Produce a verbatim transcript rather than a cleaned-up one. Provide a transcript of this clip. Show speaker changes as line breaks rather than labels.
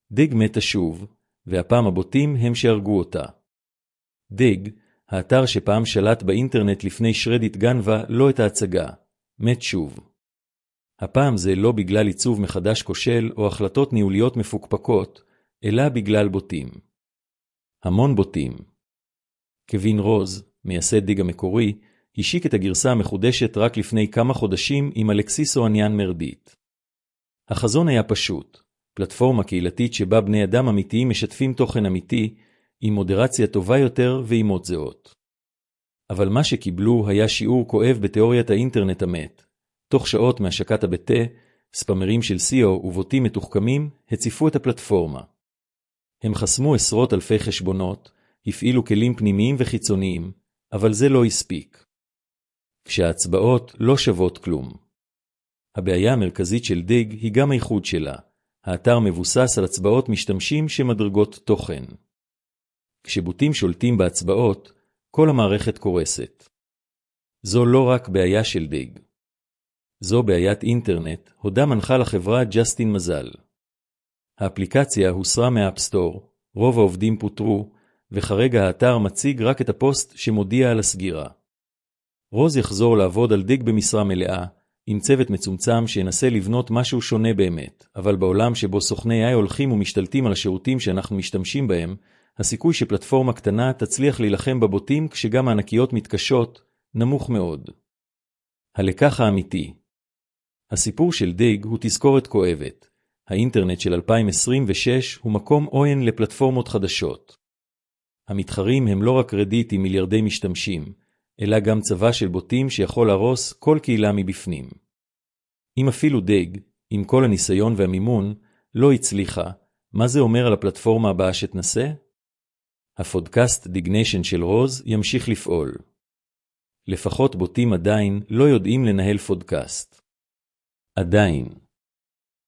דיג מתה שוב, והפעם הבוטים הם שהרגו אותה. דיג, האתר שפעם שלט באינטרנט לפני שרדיט גנבה לא את ההצגה, מת שוב. הפעם זה לא בגלל עיצוב מחדש כושל או החלטות ניהוליות מפוקפקות, אלא בגלל בוטים. המון בוטים. קווין רוז, מייסד דיג המקורי, השיק את הגרסה המחודשת רק לפני כמה חודשים עם אלכסיס אוהניאן מרדית. החזון היה פשוט, פלטפורמה קהילתית שבה בני אדם אמיתיים משתפים תוכן אמיתי, עם מודרציה טובה יותר ואימות זהות. אבל מה שקיבלו היה שיעור כואב בתיאוריית האינטרנט המת. תוך שעות מהשקת הבטה, ספמרים של סי או ובוטים מתוחכמים הציפו את הפלטפורמה. הם חסמו עשרות אלפי חשבונות, הפעילו כלים פנימיים וחיצוניים, אבל זה לא הספיק. כשההצבעות לא שוות כלום. הבעיה המרכזית של דיג היא גם האיחוד שלה. האתר מבוסס על הצבעות משתמשים שמדרגות תוכן. כשבוטים שולטים בהצבעות, כל המערכת קורסת. זו לא רק בעיה של דיג. זו בעיית אינטרנט, הודה מנחה לחברה ג'סטין מזל. האפליקציה הוסרה מהאפסטור, רוב העובדים פוטרו, וכרגע האתר מציג רק את הפוסט שמודיע על הסגירה. רוז יחזור לעבוד על דיג במשרה מלאה, עם צוות מצומצם שינסה לבנות משהו שונה באמת, אבל בעולם שבו סוכני איי הולכים ומשתלטים על השירותים שאנחנו משתמשים בהם, הסיכוי שפלטפורמה קטנה תצליח להילחם בבוטים כשגם הענקיות מתקשות, נמוך מאוד. הלקח האמיתי. הסיפור של דיג הוא תזכורת כואבת. האינטרנט של אלפיים עשרים ושש הוא מקום עוין לפלטפורמות חדשות. המתחרים הם לא רק רדיט עם מיליארדי משתמשים, אלא גם צבא של בוטים שיכול להרוס כל קהילה מבפנים. אם אפילו דיג, עם כל הניסיון והמימון, לא הצליחה, מה זה אומר על הפלטפורמה הבאה שתנסה? הפודקאסט דיגניישן של רוז ימשיך לפעול. לפחות בוטים עדיין לא יודעים לנהל פודקאסט. עדיין.